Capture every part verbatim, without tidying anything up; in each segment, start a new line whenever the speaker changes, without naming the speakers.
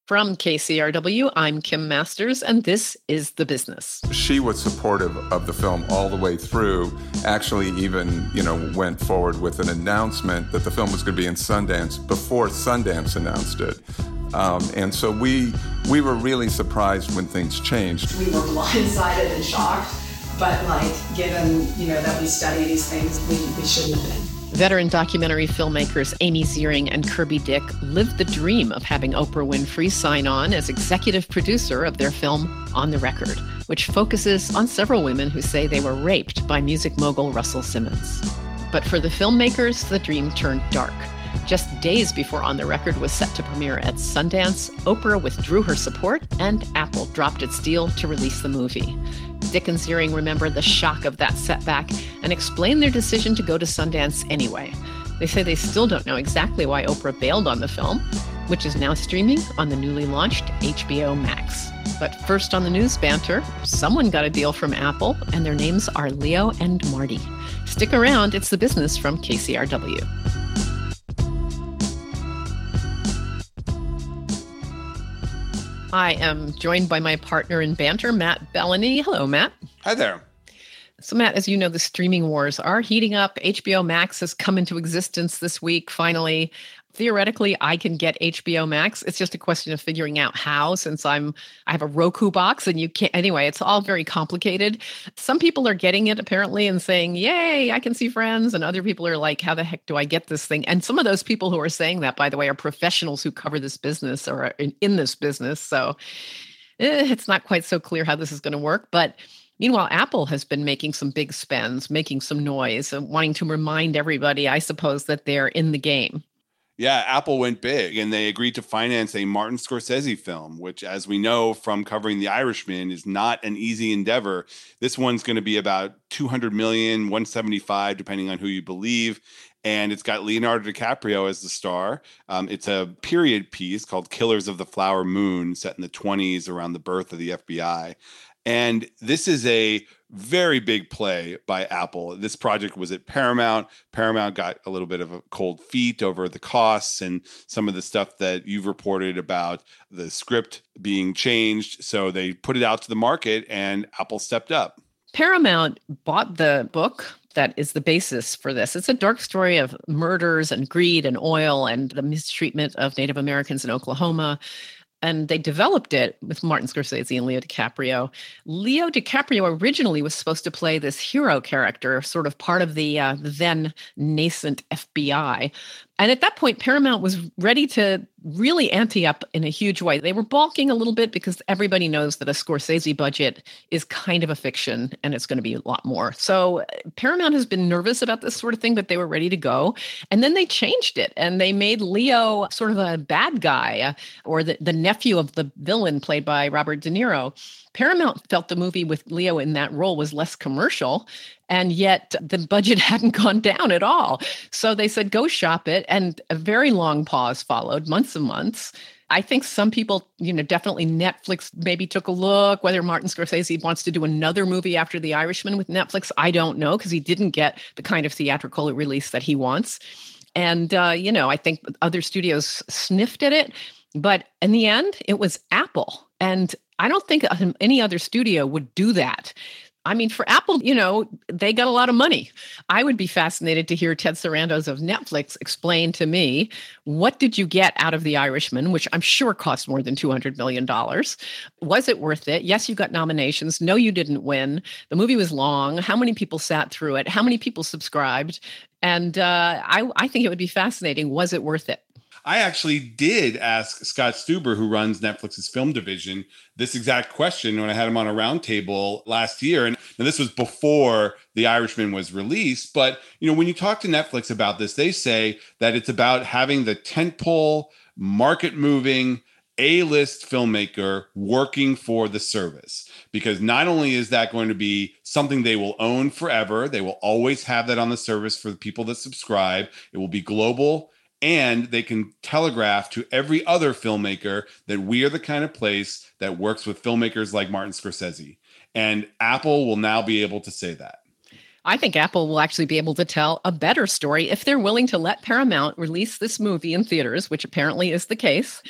From K C R W, I'm Kim Masters, and this is The Business.
She was supportive of the film all the way through, actually even, you know, went forward with an announcement that the film was going to be in Sundance before Sundance announced it. Um, and so we we were really surprised when things changed.
We were blindsided and shocked, but like, given, you know, that we study these things, we, we shouldn't have been.
Veteran documentary filmmakers Amy Ziering and Kirby Dick lived the dream of having Oprah Winfrey sign on as executive producer of their film On the Record, which focuses on several women who say they were raped by music mogul Russell Simmons. But for the filmmakers, the dream turned dark. Just days before On the Record was set to premiere at Sundance, Oprah withdrew her support and Apple dropped its deal to release the movie. Dick and Ziering remember the shock of that setback and explain their decision to go to Sundance anyway. They say they still don't know exactly why Oprah bailed on the film, which is now streaming on the newly launched H B O Max. But first on the news banter, someone got a deal from Apple, and their names are Leo and Marty. Stick around, it's The Business from K C R W. I am joined by my partner in banter, Matt Bellany. Hello, Matt.
Hi there.
So, Matt, as you know, the streaming wars are heating up. H B O Max has come into existence this week, finally. Theoretically, I can get H B O Max. It's just a question of figuring out how, since I'm I have a Roku box and you can't. Anyway, it's all very complicated. Some people are getting it apparently and saying, "Yay, I can see Friends," and other people are like, "How the heck do I get this thing?" And some of those people who are saying that, by the way, are professionals who cover this business or are in, in this business. So eh, it's not quite so clear how this is going to work, but. Meanwhile, Apple has been making some big spends, making some noise, and wanting to remind everybody, I suppose, that they're in the game.
Yeah, Apple went big and they agreed to finance a Martin Scorsese film, which, as we know from covering The Irishman, is not an easy endeavor. This one's going to be about two hundred million dollars, one hundred seventy-five, depending on who you believe. And it's got Leonardo DiCaprio as the star. Um, it's a period piece called Killers of the Flower Moon, set in the twenties around the birth of the F B I. And this is a very big play by Apple. This project was at Paramount. Paramount got a little bit of a cold feet over the costs and some of the stuff that you've reported about the script being changed. So they put it out to the market and Apple stepped up.
Paramount bought the book that is the basis for this. It's a dark story of murders and greed and oil and the mistreatment of Native Americans in Oklahoma. And they developed it with Martin Scorsese and Leo DiCaprio. Leo DiCaprio originally was supposed to play this hero character, sort of part of the uh, then nascent F B I. And at that point, Paramount was ready to really ante up in a huge way. They were balking a little bit because everybody knows that a Scorsese budget is kind of a fiction and it's going to be a lot more. So Paramount has been nervous about this sort of thing, but they were ready to go. And then they changed it and they made Leo sort of a bad guy uh, or the, the nephew of the villain played by Robert De Niro. Paramount felt the movie with Leo in that role was less commercial, and yet the budget hadn't gone down at all. So they said, go shop it. And a very long pause followed, months and months. I think some people, you know, definitely Netflix maybe took a look, whether Martin Scorsese wants to do another movie after The Irishman with Netflix. I don't know, because he didn't get the kind of theatrical release that he wants. And, uh, you know, I think other studios sniffed at it. But in the end, it was Apple. And I don't think any other studio would do that. I mean, for Apple, you know, they got a lot of money. I would be fascinated to hear Ted Sarandos of Netflix explain to me, what did you get out of The Irishman, which I'm sure cost more than two hundred million dollars? Was it worth it? Yes, you got nominations. No, you didn't win. The movie was long. How many people sat through it? How many people subscribed? And uh, I, I think it would be fascinating. Was it worth it?
I actually did ask Scott Stuber, who runs Netflix's film division, this exact question when I had him on a roundtable last year. And now this was before The Irishman was released. But, you know, when you talk to Netflix about this, they say that it's about having the tentpole, market-moving, A-list filmmaker working for the service. Because not only is that going to be something they will own forever, they will always have that on the service for the people that subscribe. It will be global. And they can telegraph to every other filmmaker that we are the kind of place that works with filmmakers like Martin Scorsese. And Apple will now be able to say that.
I think Apple will actually be able to tell a better story if they're willing to let Paramount release this movie in theaters, which apparently is the case.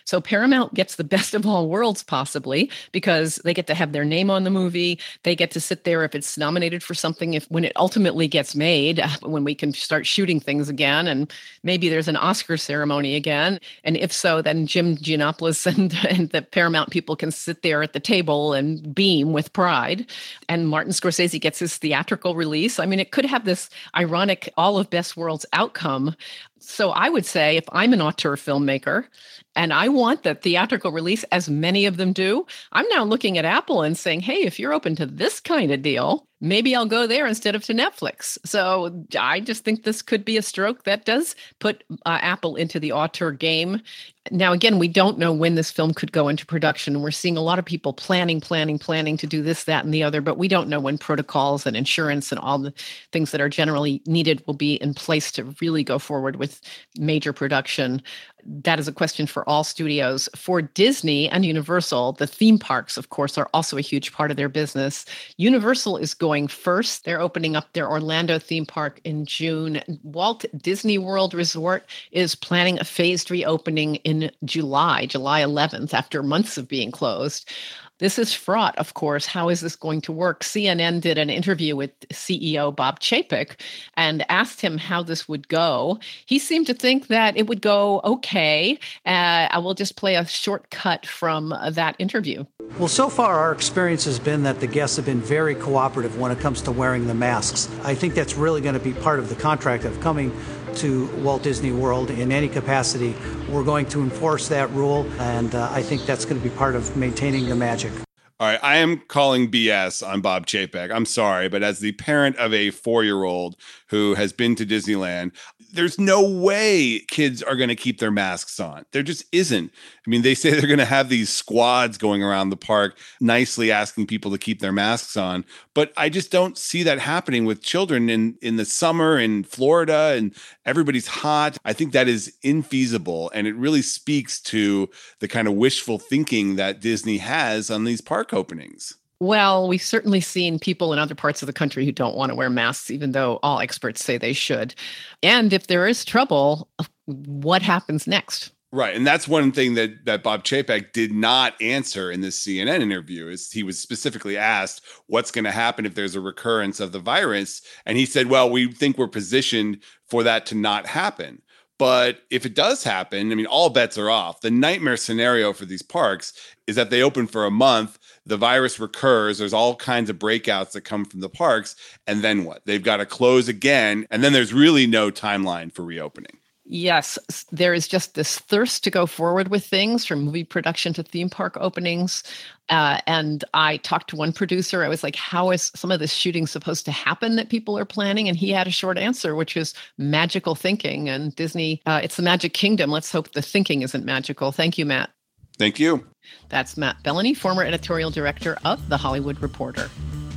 So Paramount gets the best of all worlds, possibly, because they get to have their name on the movie. They get to sit there if it's nominated for something, if when it ultimately gets made, when we can start shooting things again, and maybe there's an Oscar ceremony again. And if so, then Jim Giannopoulos and, and the Paramount people can sit there at the table and beam with pride. And Martin Scorsese gets his theatrical release. I mean, it could have this ironic all of best worlds outcome. So I would say if I'm an auteur filmmaker and I want the theatrical release, as many of them do, I'm now looking at Apple and saying, hey, if you're open to this kind of deal, maybe I'll go there instead of to Netflix. So I just think this could be a stroke that does put uh, Apple into the auteur game. Now, again, we don't know when this film could go into production. We're seeing a lot of people planning, planning, planning to do this, that, and the other, but we don't know when protocols and insurance and all the things that are generally needed will be in place to really go forward with major production. That is a question for all studios. For Disney and Universal, the theme parks, of course, are also a huge part of their business. Universal is going first. They're opening up their Orlando theme park in June. Walt Disney World Resort is planning a phased reopening in July, July eleventh, after months of being closed. This is fraught, of course. How is this going to work? C N N did an interview with C E O Bob Chapek and asked him how this would go. He seemed to think that it would go okay. Uh, I will just play a short cut from uh, that interview.
Well, so far our experience has been that the guests have been very cooperative when it comes to wearing the masks. I think that's really going to be part of the contract of coming to Walt Disney World in any capacity. We're going to enforce that rule, and uh, I think that's going to be part of maintaining the magic.
All right, I am calling B S on Bob Chapek. I'm sorry, but as the parent of a four-year-old who has been to Disneyland, there's no way kids are going to keep their masks on. There just isn't. I mean, they say they're going to have these squads going around the park nicely asking people to keep their masks on, but I just don't see that happening with children in, in the summer in Florida, and everybody's hot. I think that is infeasible, and it really speaks to the kind of wishful thinking that Disney has on these park openings.
Well, we've certainly seen people in other parts of the country who don't want to wear masks, even though all experts say they should. And if there is trouble, what happens next?
Right. And that's one thing that, that Bob Chapek did not answer in this C N N interview. Is he was specifically asked what's going to happen if there's a recurrence of the virus. And he said, well, we think we're positioned for that to not happen. But if it does happen, I mean, all bets are off. The nightmare scenario for these parks is that they open for a month, the virus recurs, there's all kinds of breakouts that come from the parks, and then what? They've got to close again, and then there's really no timeline for reopening.
Yes, there is just this thirst to go forward with things, from movie production to theme park openings. Uh, and I talked to one producer. I was like, how is some of this shooting supposed to happen that people are planning? And he had a short answer, which is magical thinking. And Disney, uh, it's the Magic Kingdom. Let's hope the thinking isn't magical. Thank you, Matt.
Thank you.
That's Matt Bellany, former editorial director of The Hollywood Reporter.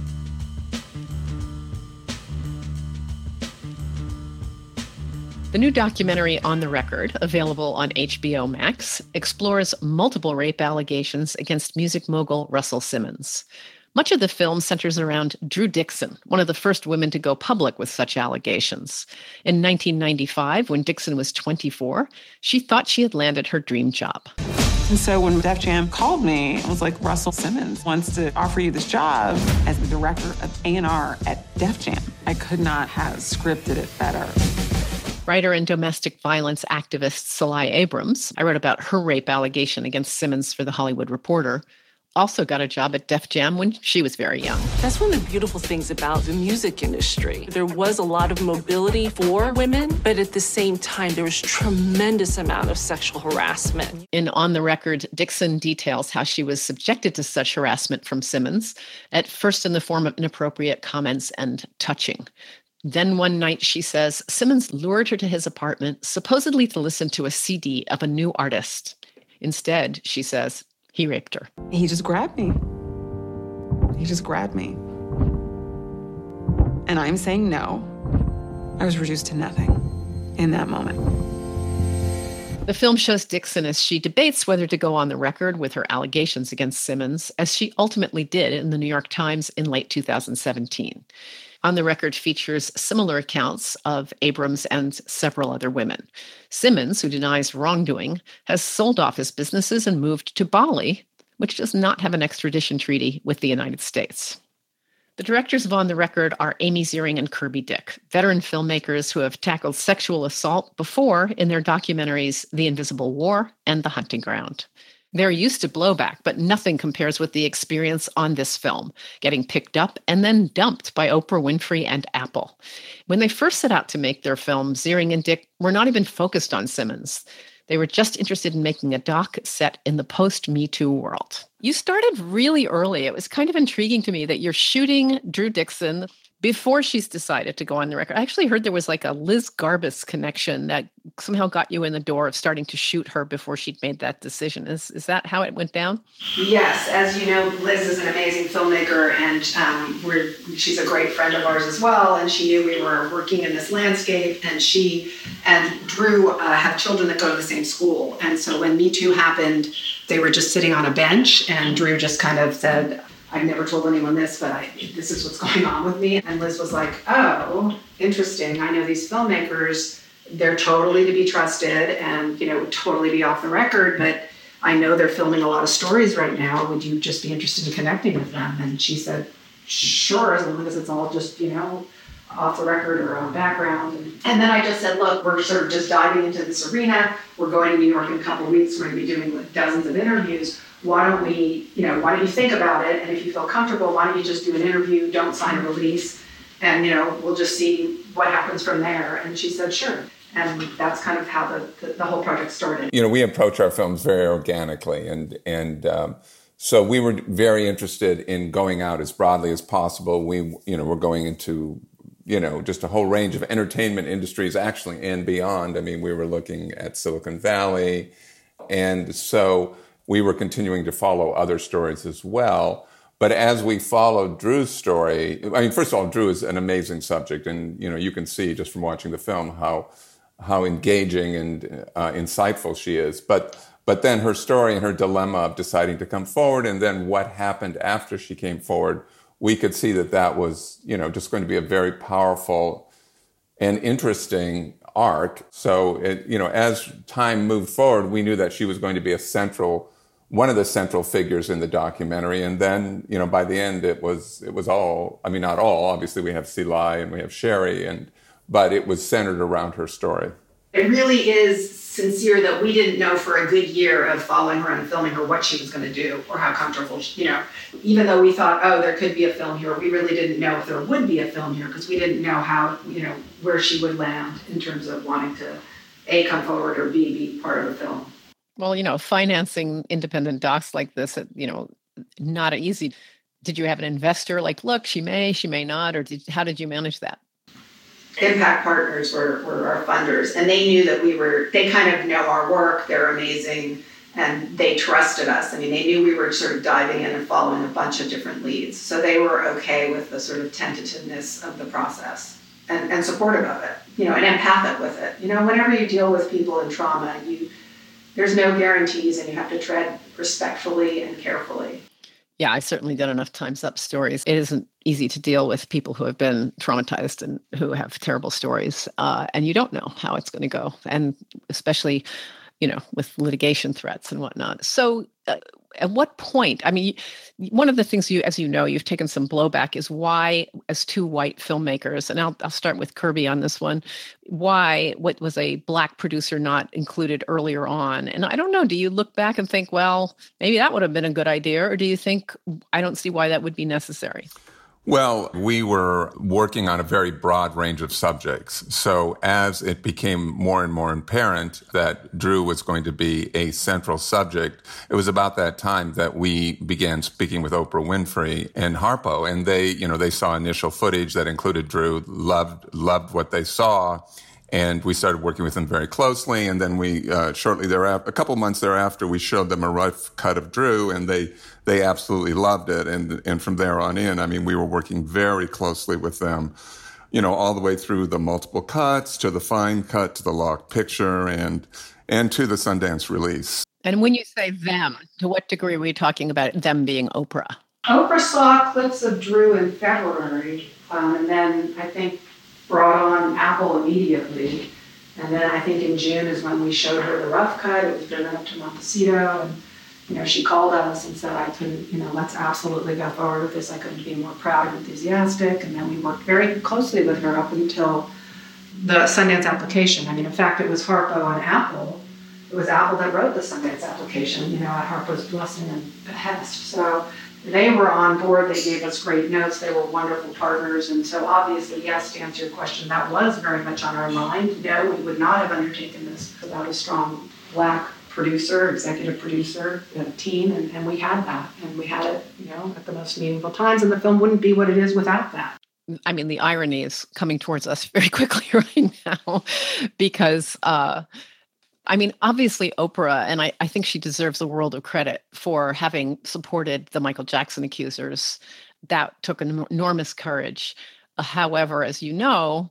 The new documentary On the Record, available on H B O Max, explores multiple rape allegations against music mogul Russell Simmons. Much of the film centers around Drew Dixon, one of the first women to go public with such allegations. In nineteen ninety-five, when Dixon was twenty-four, she thought she had landed her dream job.
And so when Def Jam called me, it was like, Russell Simmons wants to offer you this job as the director of A and R at Def Jam. I could not have scripted it better.
Writer and domestic violence activist Salai Abrams, I wrote about her rape allegation against Simmons for The Hollywood Reporter, also got a job at Def Jam when she was very young.
That's one of the beautiful things about the music industry. There was a lot of mobility for women, but at the same time, there was tremendous amount of sexual harassment.
In On the Record, Dixon details how she was subjected to such harassment from Simmons, at first in the form of inappropriate comments and touching. Then one night, she says, Simmons lured her to his apartment, supposedly to listen to a C D of a new artist. Instead, she says, he raped her.
He just grabbed me. He just grabbed me. And I'm saying no. I was reduced to nothing in that moment.
The film shows Dixon as she debates whether to go on the record with her allegations against Simmons, as she ultimately did in the New York Times in late two thousand seventeen. On the Record features similar accounts of Abrams and several other women. Simmons, who denies wrongdoing, has sold off his businesses and moved to Bali, which does not have an extradition treaty with the United States. The directors of On the Record are Amy Ziering and Kirby Dick, veteran filmmakers who have tackled sexual assault before in their documentaries The Invisible War and The Hunting Ground. They're used to blowback, but nothing compares with the experience on this film, getting picked up and then dumped by Oprah Winfrey and Apple. When they first set out to make their film, Ziering and Dick were not even focused on Simmons. They were just interested in making a doc set in the post-Me Too world. You started really early. It was kind of intriguing to me that you're shooting Drew Dixon before she's decided to go on the record. I actually heard there was like a Liz Garbus connection that somehow got you in the door of starting to shoot her before she'd made that decision. Is is that how it went down?
Yes. As you know, Liz is an amazing filmmaker, and um, we're, she's a great friend of ours as well. And she knew we were working in this landscape, and she and Drew uh, have children that go to the same school. And so when Me Too happened, they were just sitting on a bench, and Drew just kind of said, I've never told anyone this, but I, this is what's going on with me. And Liz was like, oh, interesting. I know these filmmakers, they're totally to be trusted and, you know, totally be off the record, but I know they're filming a lot of stories right now. Would you just be interested in connecting with them? And she said, sure, as long as it's all just, you know, off the record or on background. And, and then I just said, look, we're sort of just diving into this arena. We're going to New York in a couple of weeks. We're going to be doing like dozens of interviews. Why don't we, you know, why don't you think about it? And if you feel comfortable, why don't you just do an interview, don't sign a release, and, you know, we'll just see what happens from there. And she said, sure. And that's kind of how the, the, the whole project started.
You know, we approach our films very organically. And, and um, so we were very interested in going out as broadly as possible. We, you know, we're going into, you know, just a whole range of entertainment industries, actually, and beyond. I mean, we were looking at Silicon Valley. And so we were continuing to follow other stories as well. But as we followed Drew's story, I mean, first of all, Drew is an amazing subject. And, you know, you can see just from watching the film how how engaging and uh, insightful she is. But but then her story and her dilemma of deciding to come forward, and then what happened after she came forward, we could see that that was, you know, just going to be a very powerful and interesting arc. So, it, you know, as time moved forward, we knew that she was going to be a central one of the central figures in the documentary. And then, you know, by the end, it was, it was all, I mean, not all, obviously we have Silai and we have Sherry, and, but it was centered around her story.
It really is sincere that we didn't know for a good year of following her and filming her what she was going to do or how comfortable she, you know, even though we thought, oh, there could be a film here, we really didn't know if there would be a film here because we didn't know how, you know, where she would land in terms of wanting to A, come forward, or B, be part of the film.
Well, you know, financing independent docs like this, you know, not easy. Did you have an investor like, look, she may, she may not, or did, how did you manage that?
Impact Partners were, were our funders, and they knew that we were, they kind of know our work, they're amazing, and they trusted us. I mean, they knew we were sort of diving in and following a bunch of different leads. So they were okay with the sort of tentativeness of the process and, and supportive of it, you know, and empathic with it. You know, whenever you deal with people in trauma, you there's no guarantees, and you have to tread respectfully and carefully.
Yeah, I've certainly done enough Time's Up stories. It isn't easy to deal with people who have been traumatized and who have terrible stories, uh, and you don't know how it's going to go, and especially, you know, with litigation threats and whatnot. So uh, at what point, I mean, one of the things you, as you know, you've taken some blowback is why, as two white filmmakers, and I'll, I'll start with Kirby on this one, why, what was a Black producer not included earlier on? And I don't know, do you look back and think, well, maybe that would have been a good idea? Or do you think, I don't see why that would be necessary?
Well, we were working on a very broad range of subjects. So as it became more and more apparent that Drew was going to be a central subject, it was about that time that we began speaking with Oprah Winfrey and Harpo. And they, you know, they saw initial footage that included Drew, loved, loved what they saw. And we started working with them very closely. And then we, uh, shortly thereafter, a couple months thereafter, we showed them a rough cut of Drew, and they, they absolutely loved it. And, and from there on in, I mean, we were working very closely with them, you know, all the way through the multiple cuts to the fine cut to the locked picture and, and to the Sundance release.
And when you say them, to what degree are we talking about them being Oprah?
Oprah saw clips of Drew in February Um, and then I think brought on Apple immediately. And then I think in June is when we showed her the rough cut. It was driven up to Montecito, and you know, she called us and said, I couldn't, you know, let's absolutely go forward with this. I couldn't be more proud and enthusiastic. And then we worked very closely with her up until the Sundance application. I mean, in fact, it was Harpo and Apple. It was Apple that wrote the Sundance application, you know, at Harpo's blessing and behest. So they were on board. They gave us great notes. They were wonderful partners. And so obviously, yes, to answer your question, that was very much on our mind. No, we would not have undertaken this without a strong Black producer, executive producer, uh, team, and, and we had that. And we had it, you know, at the most meaningful times. And the film wouldn't be what it is without that.
I mean, the irony is coming towards us very quickly right now because, uh, I mean, obviously Oprah, and I, I think she deserves a world of credit for having supported the Michael Jackson accusers. That took an enormous courage. Uh, however, as you know,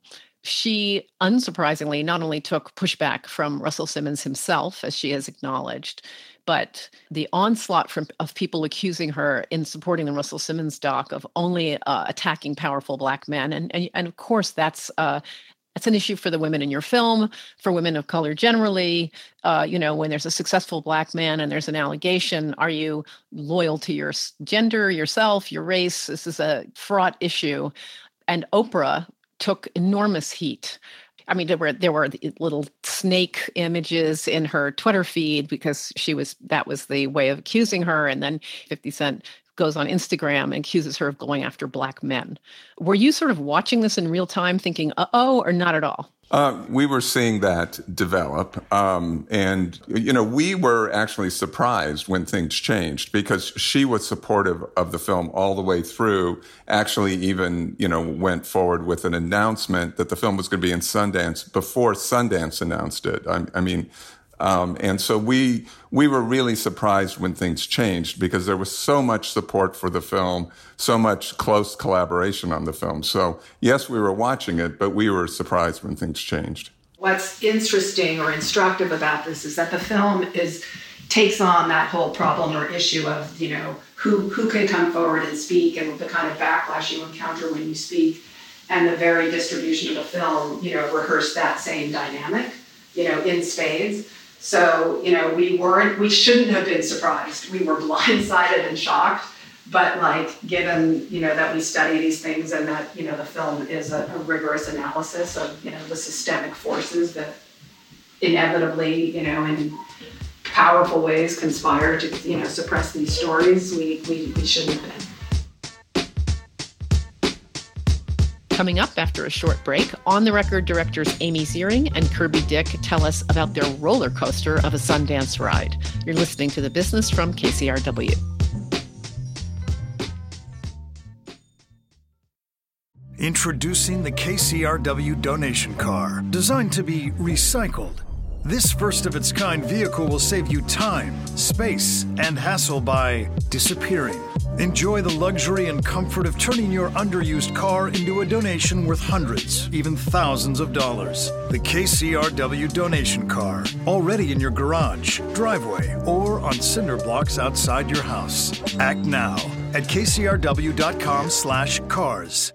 she unsurprisingly not only took pushback from Russell Simmons himself, as she has acknowledged, but the onslaught from of people accusing her in supporting the Russell Simmons doc of only uh, attacking powerful Black men. And, and, and of course, that's uh, It's an issue for the women in your film, for women of color generally. Uh, you know, when there's a successful Black man and there's an allegation, are you loyal to your gender, yourself, your race? This is a fraught issue. And Oprah took enormous heat. I mean, there were there were little snake images in her Twitter feed because she was that was the way of accusing her. And then fifty Cent goes on Instagram and accuses her of going after Black men. Were you sort of watching this in real time thinking, uh-oh, or not at all?
Uh, we were seeing that develop. Um, and, you know, we were actually surprised when things changed because she was supportive of the film all the way through, actually even, you know, went forward with an announcement that the film was going to be in Sundance before Sundance announced it. I, I mean, Um, and so we we were really surprised when things changed because there was so much support for the film, so much close collaboration on the film. So, yes, we were watching it, but we were surprised when things changed.
What's interesting or instructive about this is that the film is takes on that whole problem or issue of, you know, who, who can come forward and speak and the kind of backlash you encounter when you speak. And the very distribution of the film, you know, rehearsed that same dynamic, you know, in spades. So, you know, we weren't, we shouldn't have been surprised. We were blindsided and shocked. But like, given, you know, that we study these things and that, you know, the film is a, a rigorous analysis of, you know, the systemic forces that inevitably, you know, in powerful ways conspire to, you know, suppress these stories, we, we, we shouldn't have been.
Coming up after a short break, On the Record directors Amy Ziering and Kirby Dick tell us about their roller coaster of a Sundance ride. You're listening to The Business from K C R W.
Introducing the K C R W donation car, designed to be recycled. This first-of-its-kind vehicle will save you time, space, and hassle by disappearing. Enjoy the luxury and comfort of turning your underused car into a donation worth hundreds, even thousands of dollars. The K C R W donation car, already in your garage, driveway, or on cinder blocks outside your house. Act now at kcrw.com slash cars.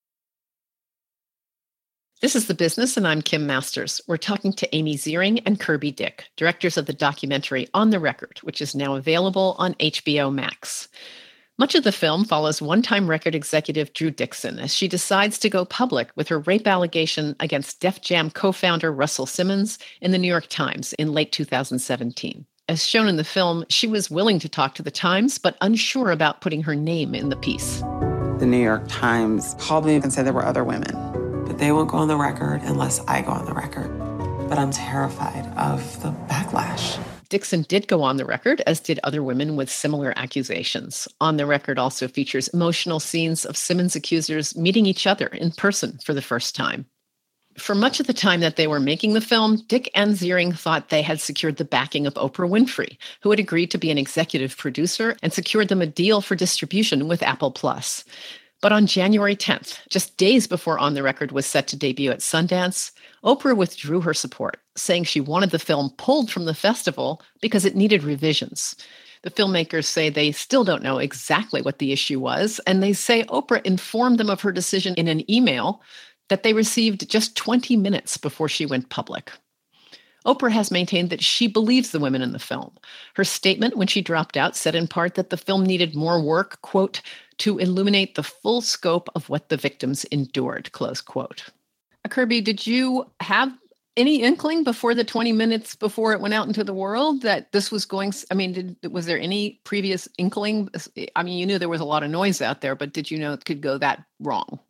This is The Business, and I'm Kim Masters. We're talking to Amy Ziering and Kirby Dick, directors of the documentary On the Record, which is now available on H B O Max. Much of the film follows one-time record executive Drew Dixon as she decides to go public with her rape allegation against Def Jam co-founder Russell Simmons in the New York Times in late two thousand seventeen. As shown in the film, she was willing to talk to the Times, but unsure about putting her name in the piece.
The New York Times called me and said there were other women. But they won't go on the record unless I go on the record. But I'm terrified of the backlash.
Dixon did go on the record, as did other women with similar accusations. On the Record also features emotional scenes of Simmons' accusers meeting each other in person for the first time. For much of the time that they were making the film, Dick and Ziering thought they had secured the backing of Oprah Winfrey, who had agreed to be an executive producer and secured them a deal for distribution with Apple Plus. But on January tenth, just days before On the Record was set to debut at Sundance, Oprah withdrew her support, saying she wanted the film pulled from the festival because it needed revisions. The filmmakers say they still don't know exactly what the issue was, and they say Oprah informed them of her decision in an email that they received just twenty minutes before she went public. Oprah has maintained that she believes the women in the film. Her statement when she dropped out said in part that the film needed more work, quote, to illuminate the full scope of what the victims endured, close quote. Kirby, did you have any inkling before the twenty minutes before it went out into the world that this was going, I mean, did, was there any previous inkling? I mean, you knew there was a lot of noise out there, but did you know it could go that wrong?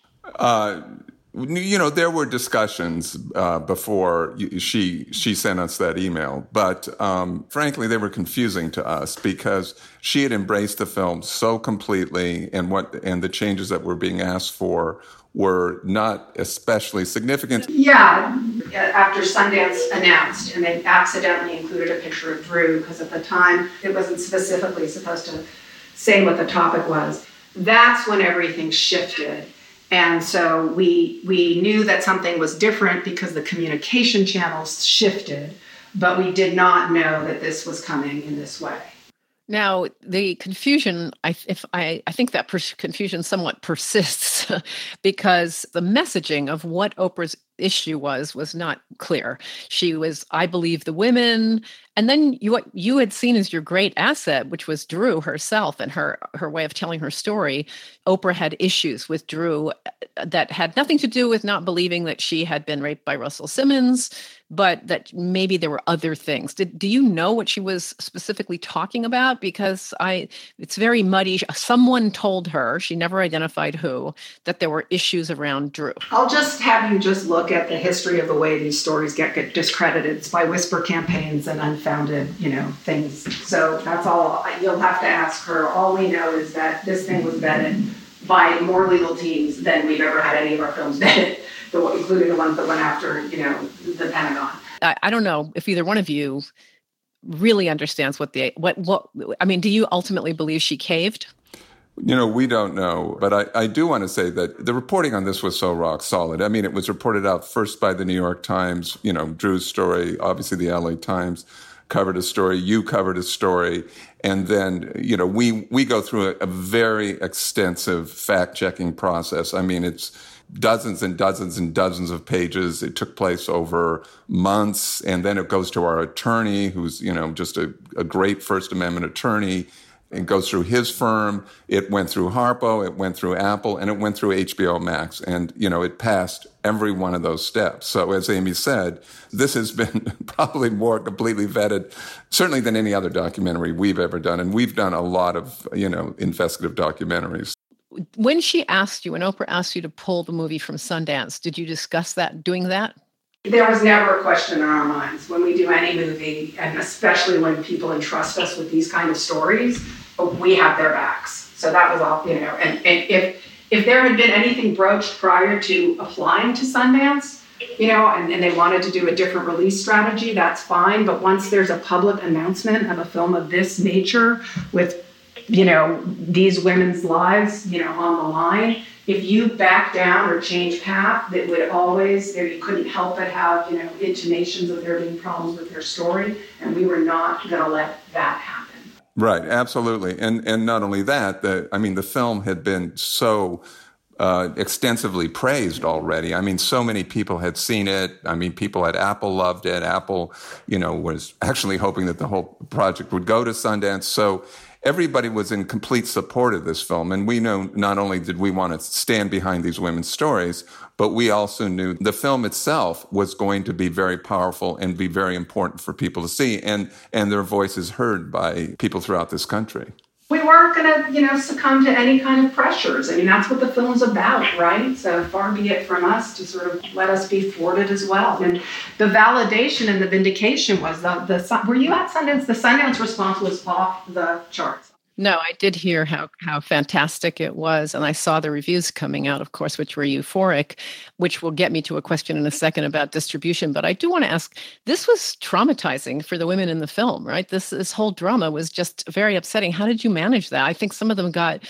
Uh, you know, there were discussions uh, before she she sent us that email, but um, frankly, they were confusing to us because she had embraced the film so completely, and what and the changes that were being asked for were not especially significant.
Yeah, after Sundance announced, and they accidentally included a picture of Drew, because at the time it wasn't specifically supposed to say what the topic was. That's when everything shifted. And so we we knew that something was different because the communication channels shifted, but we did not know that this was coming in this way.
Now, the confusion, I, if I, I think that pers- confusion somewhat persists because the messaging of what Oprah's issue was was not clear. She was, I believe the women, and then you, what you had seen as your great asset, which was Drew herself and her her way of telling her story. Oprah had issues with Drew that had nothing to do with not believing that she had been raped by Russell Simmons, but that maybe there were other things. Did do you know what she was specifically talking about? Because I, it's very muddy. Someone told her, she never identified who, that there were issues around Drew.
I'll just have you just look at the history of the way these stories get, get discredited. It's by whisper campaigns and unfounded, you know, things. So that's all. You'll have to ask her. All we know is that this thing was vetted by more legal teams than we've ever had any of our films vetted, including the ones that went after, you know, the Pentagon.
I, I don't know if either one of you really understands what the, what, what, I mean, do you ultimately believe she caved?
You know, we don't know, but I, I do want to say that the reporting on this was so rock solid. I mean, it was reported out first by the New York Times, you know, Drew's story, obviously the L A Times covered a story, you covered a story, and then, you know, we, we go through a, a very extensive fact-checking process. I mean, it's dozens and dozens and dozens of pages. It took place over months, and then it goes to our attorney, who's, you know, just a, a great First Amendment attorney. It goes through his firm. It went through Harpo. It went through Apple, and it went through H B O Max. And, you know, it passed every one of those steps. So as Amy said, this has been probably more completely vetted, certainly than any other documentary we've ever done. And we've done a lot of, you know, investigative documentaries.
When she asked you, when Oprah asked you to pull the movie from Sundance, did you discuss that, doing that?
There was never a question in our minds when we do any movie, and especially when people entrust us with these kind of stories, we have their backs. So that was all, you know, and, and if if there had been anything broached prior to applying to Sundance, you know, and, and they wanted to do a different release strategy, that's fine. But once there's a public announcement of a film of this nature with, you know, these women's lives, you know, on the line, if you back down or change path, that would always, you couldn't help but have, you know, intimations of there being problems with their story, and we were not going to let that happen.
Right, absolutely. And and not only that, the I mean, the film had been so uh, extensively praised already. I mean, so many people had seen it. I mean, people at Apple loved it. Apple, you know, was actually hoping that the whole project would go to Sundance. So everybody was in complete support of this film. And we know not only did we want to stand behind these women's stories, but we also knew the film itself was going to be very powerful and be very important for people to see, and, and their voices heard by people throughout this country.
We weren't going to, you know, succumb to any kind of pressures. I mean, that's what the film's about, right? So far be it from us to sort of let us be thwarted as well. And the validation and the vindication was the, the were you at Sundance? The Sundance response was off the charts.
No, I did hear how how fantastic it was, and I saw the reviews coming out, of course, which were euphoric, which will get me to a question in a second about distribution. But I do want to ask, this was traumatizing for the women in the film, right? This this whole drama was just very upsetting. How did you manage that? I think some of them got,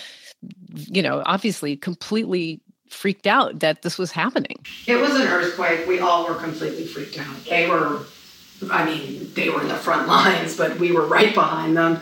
you know, obviously completely freaked out that this was happening.
It was an earthquake. We all were completely freaked out. They were, I mean, they were in the front lines, but we were right behind them.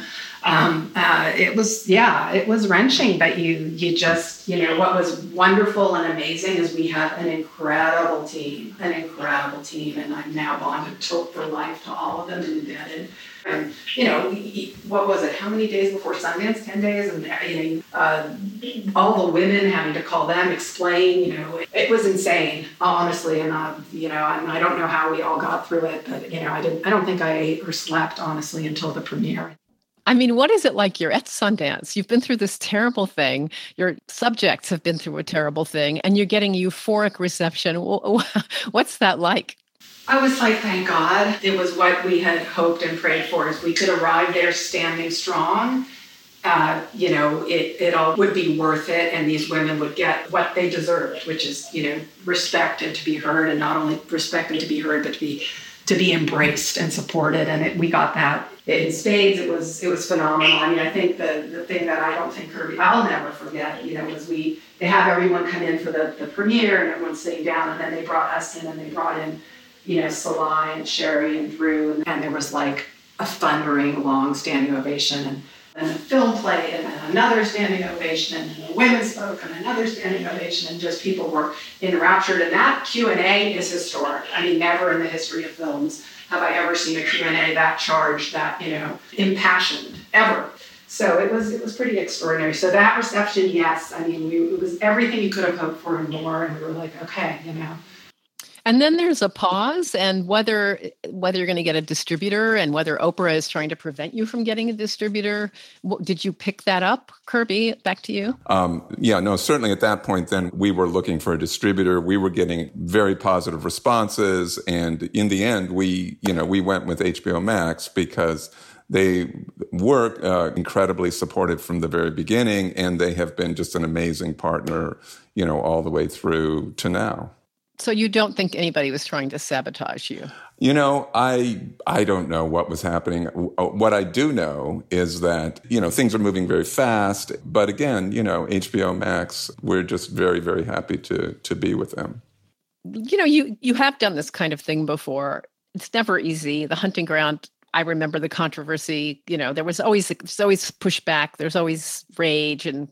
Um, uh, it was, yeah, it was wrenching, but you, you just, you know, what was wonderful and amazing is we have an incredible team, an incredible team, and I'm now bonded to, for life to all of them and indebted. And, you know, we, what was it? How many days before Sundance? ten days? And, you know, uh, all the women having to call them, explain, you know, it, it was insane, honestly. And, uh, you know, and I don't know how we all got through it, but, you know, I didn't, I don't think I ate or slept, honestly, until the premiere.
I mean, what is it like? You're at Sundance. You've been through this terrible thing. Your subjects have been through a terrible thing, and you're getting euphoric reception. What's that like?
I was like, thank God. It was what we had hoped and prayed for, is we could arrive there standing strong. Uh, you know, it, it all would be worth it, and these women would get what they deserved, which is, you know, respect and to be heard, and not only respect and to be heard, but to be to be embraced and supported. And it, we got that in spades. It was it was phenomenal. I mean, I think the the thing that I don't think Kirby, I'll never forget, you know, was we they have everyone come in for the, the premiere, and everyone's sitting down, and then they brought us in, and they brought in, you know, Salai and Sherry and Drew, and, and there was like a thundering, long standing ovation, and then the film played, and then another standing ovation, and then the women spoke, and another standing ovation, and just people were enraptured. And that Q and A is historic. I mean, never in the history of films have I ever seen a Q and A that charged, that, you know, impassioned, ever. So it was it was pretty extraordinary. So that reception, yes, I mean, we, it was everything you could have hoped for and more, and we were like, okay, you know.
And then there's a pause, and whether whether you're going to get a distributor and whether Oprah is trying to prevent you from getting a distributor. Did you pick that up, Kirby? Back to you.
Um, yeah, no, certainly at that point, then we were looking for a distributor. We were getting very positive responses. And in the end, we, you know, we went with H B O Max because they were uh, incredibly supportive from the very beginning, and they have been just an amazing partner, you know, all the way through to now.
So you don't think anybody was trying to sabotage you?
You know, I I don't know what was happening. What I do know is that, you know, things are moving very fast. But again, you know, H B O Max, we're just very, very happy to to be with them.
You know, you you have done this kind of thing before. It's never easy. The Hunting Ground, I remember the controversy. You know, there was always there's always pushback. There's always rage. And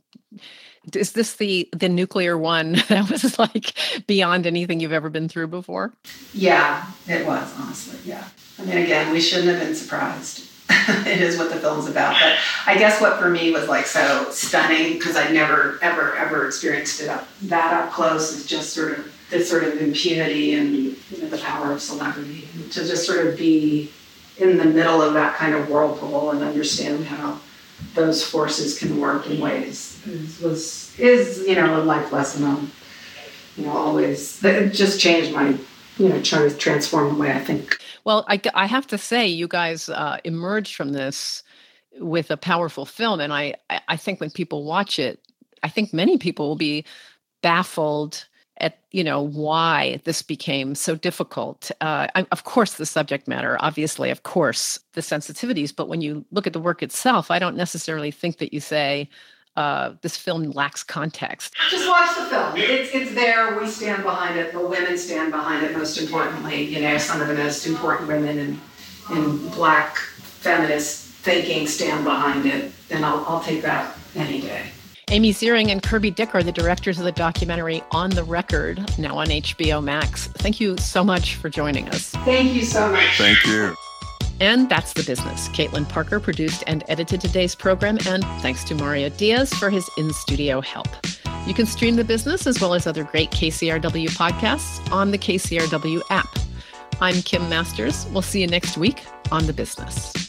is this the the nuclear one that was like beyond anything you've ever been through before?
Yeah, it was, honestly. Yeah. I mean, again, we shouldn't have been surprised. It is what the film's about. But I guess what for me was like so stunning, because I'd never, ever, ever experienced it up that up close, is just sort of this sort of impunity and, you know, the power of celebrity. And to just sort of be in the middle of that kind of whirlpool and understand how those forces can work in ways is, was is you know a life lesson on you know always it just changed my you know trying to transform the way I think.
Well, I, I have to say, you guys uh, emerged from this with a powerful film, and I I think when people watch it, I think many people will be baffled at, you know, why this became so difficult. Uh, I, of course, the subject matter, obviously, of course, the sensitivities. But when you look at the work itself, I don't necessarily think that you say uh, this film lacks context.
Just watch the film. It's it's there. We stand behind it. The women stand behind it. Most importantly, you know, some of the most important women in in Black feminist thinking stand behind it, and I'll I'll take that any day.
Amy Ziering and Kirby Dick are the directors of the documentary On the Record, now on H B O Max. Thank you so much for joining us.
Thank you so much.
Thank you.
And that's The Business. Caitlin Parker produced and edited today's program, and thanks to Mario Diaz for his in-studio help. You can stream The Business as well as other great K C R W podcasts on the K C R W app. I'm Kim Masters. We'll see you next week on The Business.